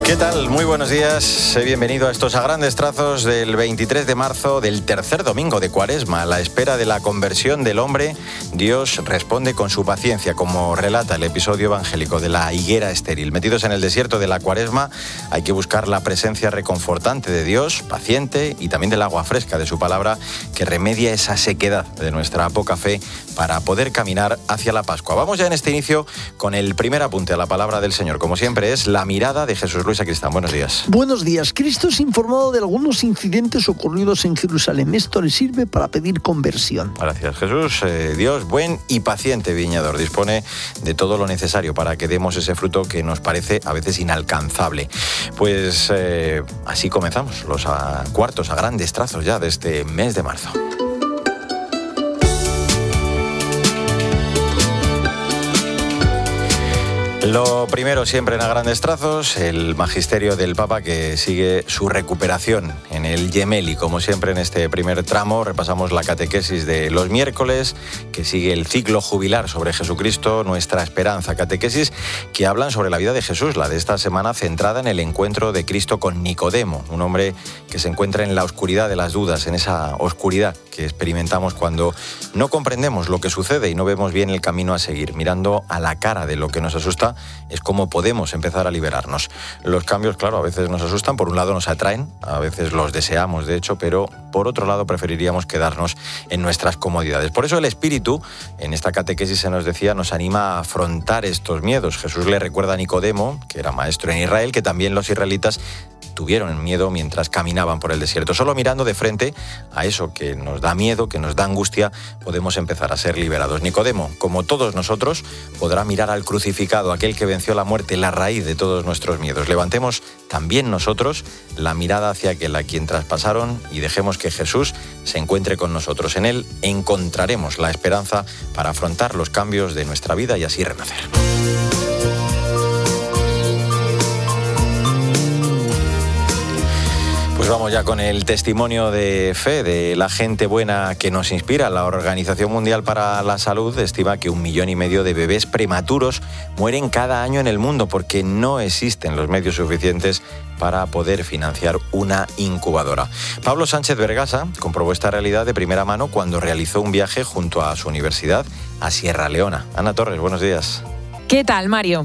¿Qué tal? Muy buenos días. Bienvenido a estos a grandes trazos del 23 de marzo, del tercer domingo de Cuaresma. A la espera de la conversión del hombre, Dios responde con su paciencia, como relata el episodio evangélico de la higuera estéril. Metidos en el desierto de la Cuaresma, hay que buscar la presencia reconfortante de Dios, paciente, y también del agua fresca de su palabra, que remedia esa sequedad de nuestra poca fe para poder caminar hacia la Pascua. Vamos ya en este inicio con el primer apunte a la palabra del Señor. Como siempre, es la mirada de Jesús Luis Sacristán. Buenos días. Buenos días. Cristo es informado de algunos incidentes ocurridos en Jerusalén. Esto le sirve para pedir conversión. Gracias, Jesús. Dios, buen y paciente viñador, dispone de todo lo necesario para que demos ese fruto que nos parece a veces inalcanzable. Pues así comenzamos los cuartos a grandes trazos ya de este mes de marzo. Lo primero, siempre en a grandes trazos, el magisterio del Papa, que sigue su recuperación en el Gemelli. Como siempre, en este primer tramo repasamos la catequesis de los miércoles, que sigue el ciclo jubilar sobre Jesucristo, nuestra esperanza. Catequesis que hablan sobre la vida de Jesús, la de esta semana centrada en el encuentro de Cristo con Nicodemo, un hombre que se encuentra en la oscuridad de las dudas, en esa oscuridad que experimentamos cuando no comprendemos lo que sucede y no vemos bien el camino a seguir. Mirando a la cara de lo que nos asusta, es como podemos empezar a liberarnos. Los cambios, claro, a veces nos asustan, por un lado nos atraen, a veces los deseamos, de hecho, pero por otro lado preferiríamos quedarnos en nuestras comodidades. Por eso el Espíritu, en esta catequesis se nos decía, nos anima a afrontar estos miedos. Jesús le recuerda a Nicodemo, que era maestro en Israel, que también los israelitas tuvieron miedo mientras caminaban por el desierto. Solo mirando de frente a eso que nos da miedo, que nos da angustia, podemos empezar a ser liberados. Nicodemo, como todos nosotros, podrá mirar al crucificado, aquel que venció la muerte, la raíz de todos nuestros miedos. Levantemos también nosotros la mirada hacia aquel a quien traspasaron y dejemos que Jesús se encuentre con nosotros. En él encontraremos la esperanza para afrontar los cambios de nuestra vida y así renacer. Pues vamos ya con el testimonio de fe de la gente buena que nos inspira. La Organización Mundial para la Salud estima que 1,5 millones de bebés prematuros mueren cada año en el mundo porque no existen los medios suficientes para poder financiar una incubadora. Pablo Sánchez Vergasa comprobó esta realidad de primera mano cuando realizó un viaje junto a su universidad a Sierra Leona. Ana Torres, buenos días. ¿Qué tal, Mario?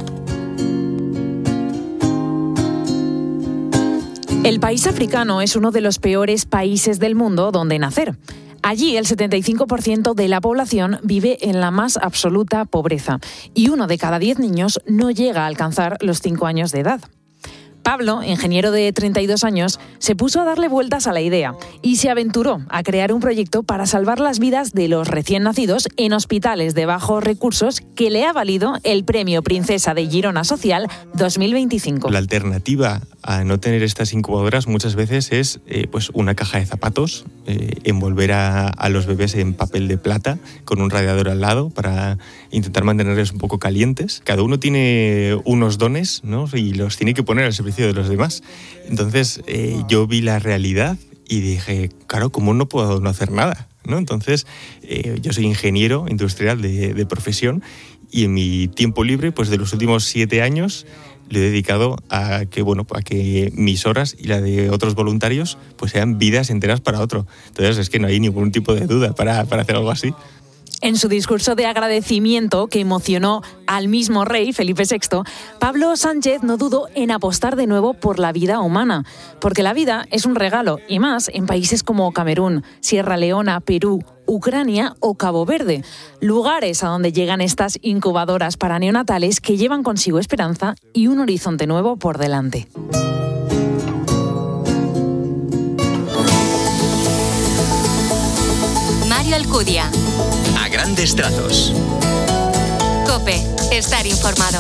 El país africano es uno de los peores países del mundo donde nacer. Allí el 75% de la población vive en la más absoluta pobreza y 1 de cada 10 niños no llega a alcanzar los 5 años de edad. Pablo, ingeniero de 32 años, se puso a darle vueltas a la idea y se aventuró a crear un proyecto para salvar las vidas de los recién nacidos en hospitales de bajos recursos que le ha valido el Premio Princesa de Girona Social 2025. La alternativa a no tener estas incubadoras muchas veces es pues una caja de zapatos, envolver a los bebés en papel de plata con un radiador al lado para intentar mantenerlos un poco calientes. Cada uno tiene unos dones, ¿no? Y los tiene que poner al servicio de los demás. Entonces yo vi la realidad y dije, claro, ¿cómo no puedo no hacer nada? ¿No? Entonces yo soy ingeniero industrial de profesión y en mi tiempo libre, pues de los últimos 7 años, le he dedicado a que mis horas y la de otros voluntarios pues sean vidas enteras para otro. Entonces es que no hay ningún tipo de duda para hacer algo así. En su discurso de agradecimiento que emocionó al mismo rey, Felipe VI, Pablo Sánchez no dudó en apostar de nuevo por la vida humana, porque la vida es un regalo, y más en países como Camerún, Sierra Leona, Perú, Ucrania o Cabo Verde, lugares a donde llegan estas incubadoras para neonatales que llevan consigo esperanza y un horizonte nuevo por delante. Mario Alcudia. A grandes trazos. COPE. Estar informado.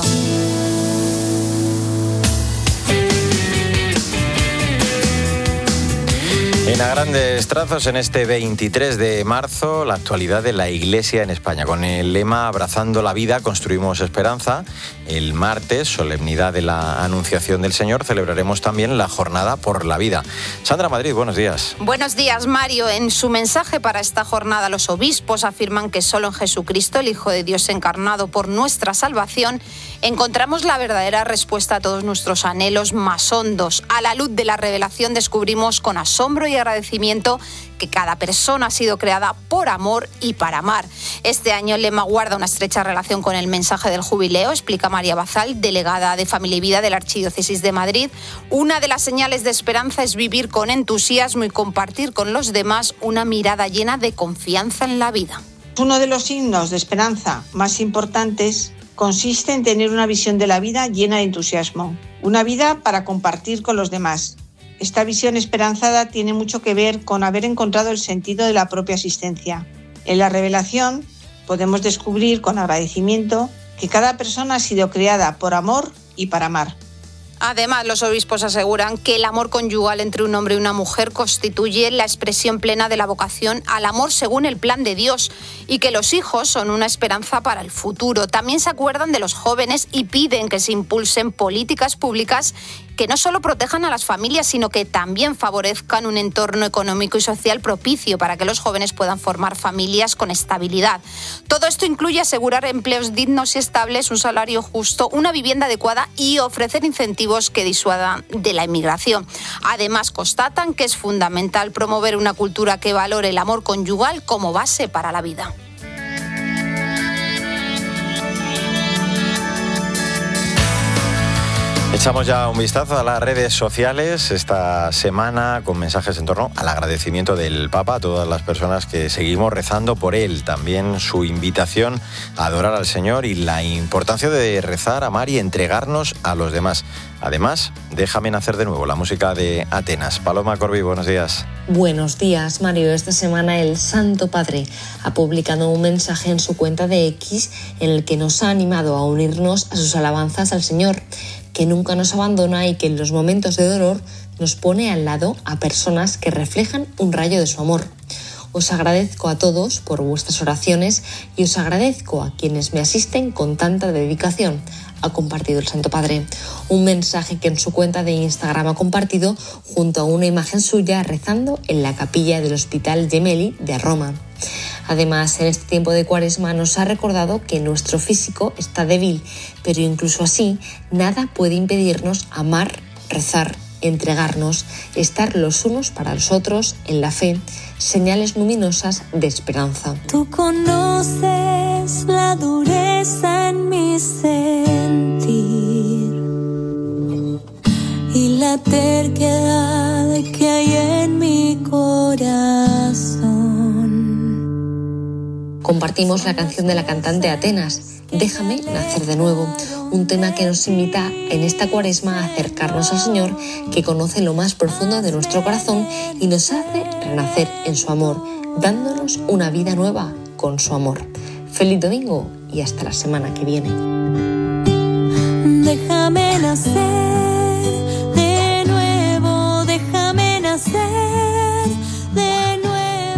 En a grandes trazos, en este 23 de marzo, la actualidad de la Iglesia en España. Con el lema Abrazando la vida, construimos esperanza. El martes, solemnidad de la Anunciación del Señor, celebraremos también la Jornada por la Vida. Sandra Madrid, buenos días. Buenos días, Mario. En su mensaje para esta jornada, los obispos afirman que solo en Jesucristo, el Hijo de Dios encarnado por nuestra salvación, encontramos la verdadera respuesta a todos nuestros anhelos más hondos. A la luz de la revelación descubrimos con asombro y agradecimiento que cada persona ha sido creada por amor y para amar. Este año el lema guarda una estrecha relación con el mensaje del jubileo, explica María Bazal, delegada de Familia y Vida de la Archidiócesis de Madrid. Una de las señales de esperanza es vivir con entusiasmo y compartir con los demás una mirada llena de confianza en la vida. Uno de los signos de esperanza más importantes consiste en tener una visión de la vida llena de entusiasmo, una vida para compartir con los demás. Esta visión esperanzada tiene mucho que ver con haber encontrado el sentido de la propia existencia. En la revelación podemos descubrir con agradecimiento que cada persona ha sido creada por amor y para amar. Además, los obispos aseguran que el amor conyugal entre un hombre y una mujer constituye la expresión plena de la vocación al amor según el plan de Dios y que los hijos son una esperanza para el futuro. También se acuerdan de los jóvenes y piden que se impulsen políticas públicas que no solo protejan a las familias, sino que también favorezcan un entorno económico y social propicio para que los jóvenes puedan formar familias con estabilidad. Todo esto incluye asegurar empleos dignos y estables, un salario justo, una vivienda adecuada y ofrecer incentivos que disuadan de la inmigración. Además, constatan que es fundamental promover una cultura que valore el amor conyugal como base para la vida. Echamos ya un vistazo a las redes sociales esta semana con mensajes en torno al agradecimiento del Papa a todas las personas que seguimos rezando por él. También su invitación a adorar al Señor y la importancia de rezar, amar y entregarnos a los demás. Además, déjame nacer de nuevo, la música de Atenas. Paloma Corbí, buenos días. Buenos días, Mario. Esta semana el Santo Padre ha publicado un mensaje en su cuenta de X en el que nos ha animado a unirnos a sus alabanzas al Señor, que nunca nos abandona y que en los momentos de dolor nos pone al lado a personas que reflejan un rayo de su amor. Os agradezco a todos por vuestras oraciones y os agradezco a quienes me asisten con tanta dedicación, ha compartido el Santo Padre. Un mensaje que en su cuenta de Instagram ha compartido junto a una imagen suya rezando en la capilla del Hospital Gemelli de Roma. Además, en este tiempo de Cuaresma nos ha recordado que nuestro físico está débil, pero incluso así, nada puede impedirnos amar, rezar, entregarnos, estar los unos para los otros en la fe, señales luminosas de esperanza. Tú conoces la dureza en mi sentir y la terquedad que hay en mi corazón. Compartimos la canción de la cantante Atenas, Déjame nacer de nuevo, un tema que nos invita en esta Cuaresma a acercarnos al Señor, que conoce lo más profundo de nuestro corazón y nos hace renacer en su amor, dándonos una vida nueva con su amor. Feliz domingo y hasta la semana que viene. Déjame nacer de nuevo, déjame nacer de nuevo.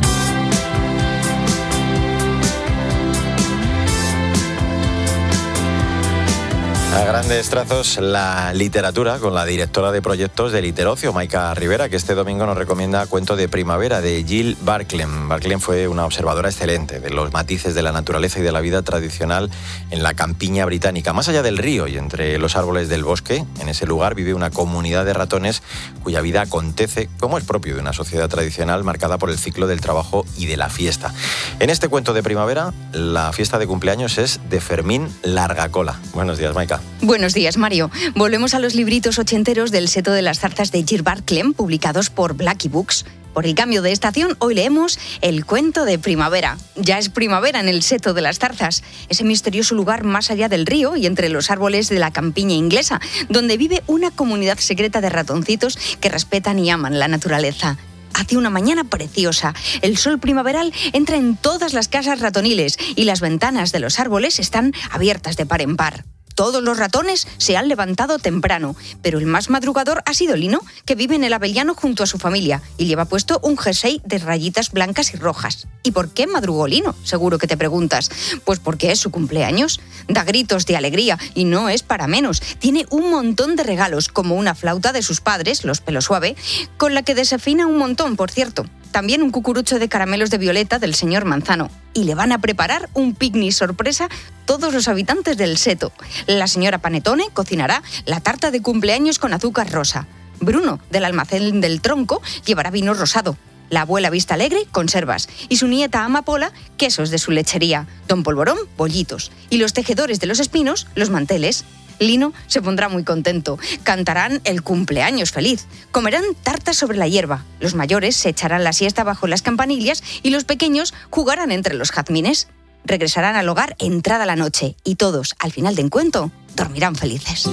A grandes trazos, la literatura con la directora de proyectos de Literocio, Maika Rivera, que este domingo nos recomienda Cuento de Primavera de Jill Barclay. Barclay fue una observadora excelente de los matices de la naturaleza y de la vida tradicional en la campiña británica. Más allá del río y entre los árboles del bosque, en ese lugar vive una comunidad de ratones cuya vida acontece como es propio de una sociedad tradicional marcada por el ciclo del trabajo y de la fiesta. En este Cuento de Primavera, la fiesta de cumpleaños es de Fermín Largacola. Buenos días, Maika. Buenos días, Mario. Volvemos a los libritos ochenteros del seto de las zarzas de Jill Barclay, publicados por Blackie Books. Por el cambio de estación, hoy leemos El Cuento de Primavera. Ya es primavera en el seto de las zarzas, ese misterioso lugar más allá del río y entre los árboles de la campiña inglesa, donde vive una comunidad secreta de ratoncitos que respetan y aman la naturaleza. Hace una mañana preciosa. El sol primaveral entra en todas las casas ratoniles y las ventanas de los árboles están abiertas de par en par. Todos los ratones se han levantado temprano, pero el más madrugador ha sido Lino, que vive en el Avellano junto a su familia y lleva puesto un jersey de rayitas blancas y rojas. ¿Y por qué madrugó Lino? Seguro que te preguntas. Pues porque es su cumpleaños. Da gritos de alegría y no es para menos. Tiene un montón de regalos, como una flauta de sus padres, los Pelo Suave, con la que desafina un montón, por cierto. también un cucurucho de caramelos de violeta del señor Manzano. Y le van a preparar un picnic sorpresa todos los habitantes del seto. La señora Panetone cocinará la tarta de cumpleaños con azúcar rosa. Bruno, del almacén del Tronco, llevará vino rosado. La abuela Vista Alegre, conservas. Y su nieta Amapola, quesos de su lechería. Don Polvorón, bollitos. Y los tejedores de los espinos, los manteles. Lino se pondrá muy contento. Cantarán el cumpleaños feliz. Comerán tartas sobre la hierba. Los mayores se echarán la siesta bajo las campanillas y los pequeños jugarán entre los jazmines. Regresarán al hogar entrada la noche y todos, al final del encuentro, dormirán felices.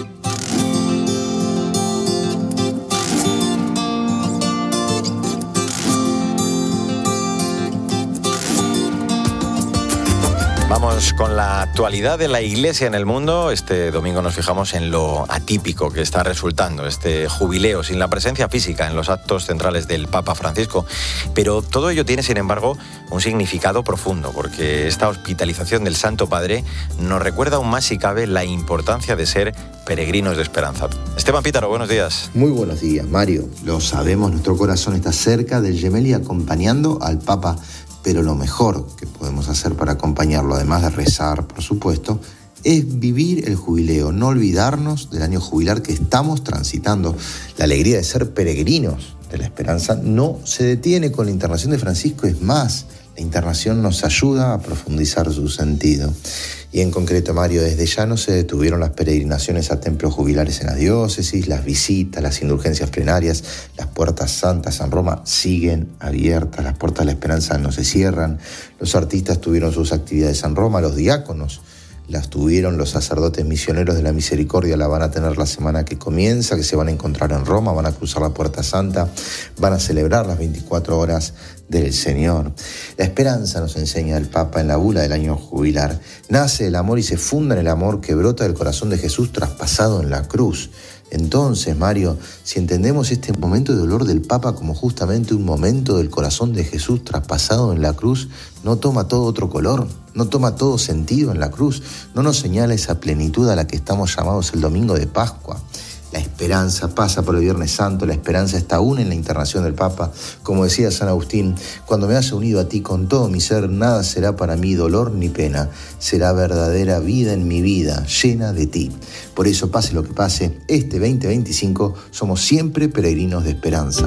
Vamos con la actualidad de la Iglesia en el mundo. Este domingo nos fijamos en lo atípico que está resultando este jubileo sin la presencia física en los actos centrales del Papa Francisco. Pero todo ello tiene, sin embargo, un significado profundo, porque esta hospitalización del Santo Padre nos recuerda aún más, si cabe, la importancia de ser peregrinos de esperanza. Esteban Pítaro, buenos días. Muy buenos días, Mario. Lo sabemos, nuestro corazón está cerca del Gemelli acompañando al Papa. Pero lo mejor que podemos hacer para acompañarlo, además de rezar, por supuesto, es vivir el jubileo, no olvidarnos del año jubilar que estamos transitando. La alegría de ser peregrinos de la esperanza no se detiene con la internación de Francisco, es más, la internación nos ayuda a profundizar su sentido. Y en concreto, Mario, desde ya no se detuvieron las peregrinaciones a templos jubilares en la diócesis, las visitas, las indulgencias plenarias, las puertas santas en Roma siguen abiertas, las puertas de la esperanza no se cierran, los artistas tuvieron sus actividades en Roma, los diáconos las tuvieron, los sacerdotes misioneros de la misericordia la van a tener la semana que comienza, que se van a encontrar en Roma, van a cruzar la Puerta Santa, van a celebrar las 24 horas del Señor. La esperanza, nos enseña el Papa en la bula del año jubilar, nace el amor y se funda en el amor que brota del corazón de Jesús traspasado en la cruz. Entonces, Mario, si entendemos este momento de dolor del Papa como justamente un momento del corazón de Jesús traspasado en la cruz, no toma todo otro color, no toma todo sentido en la cruz, no nos señala esa plenitud a la que estamos llamados el domingo de Pascua. La esperanza pasa por el Viernes Santo, la esperanza está aún en la internación del Papa. Como decía San Agustín, cuando me haya unido a ti con todo mi ser, nada será para mí dolor ni pena, será verdadera vida en mi vida, llena de ti. Por eso, pase lo que pase, este 2025 somos siempre peregrinos de esperanza.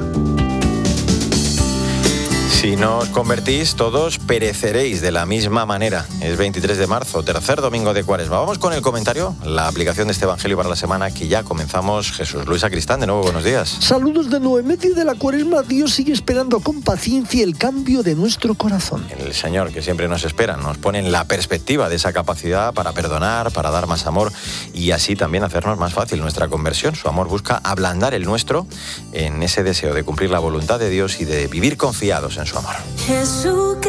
Si no os convertís, todos pereceréis de la misma manera. Es 23 de marzo, tercer domingo de Cuaresma. Vamos con el comentario, la aplicación de este Evangelio para la semana que ya comenzamos. Jesús Luis Sacristán, de nuevo, buenos días. Saludos de nuevo. En medio de la Cuaresma, Dios sigue esperando con paciencia el cambio de nuestro corazón. El Señor, que siempre nos espera, nos pone en la perspectiva de esa capacidad para perdonar, para dar más amor y así también hacernos más fácil nuestra conversión. Su amor busca ablandar el nuestro en ese deseo de cumplir la voluntad de Dios y de vivir confiados en su amor. Jesucristo,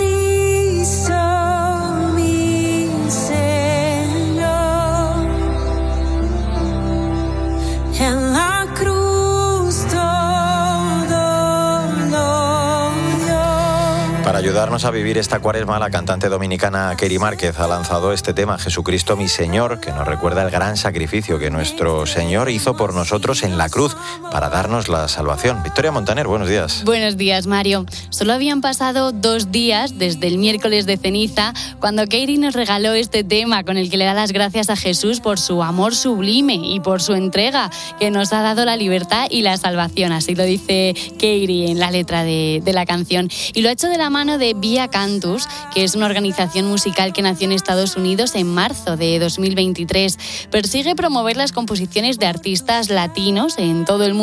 mi Señor, en la cruz todo lo dio. Para ayudarnos a vivir esta Cuaresma, la cantante dominicana Keri Márquez ha lanzado este tema, Jesucristo mi Señor, que nos recuerda el gran sacrificio que nuestro Señor hizo por nosotros en la cruz para darnos la salvación. Victoria Montaner, buenos días. Buenos días, Mario. Solo habían pasado 2 días desde el miércoles de ceniza cuando Keri nos regaló este tema con el que le da las gracias a Jesús por su amor sublime y por su entrega, que nos ha dado la libertad y la salvación. Así lo dice Keri en la letra de la canción. Y lo ha hecho de la mano de Via Cantus, que es una organización musical que nació en Estados Unidos en marzo de 2023. Persigue promover las composiciones de artistas latinos en todo el mundo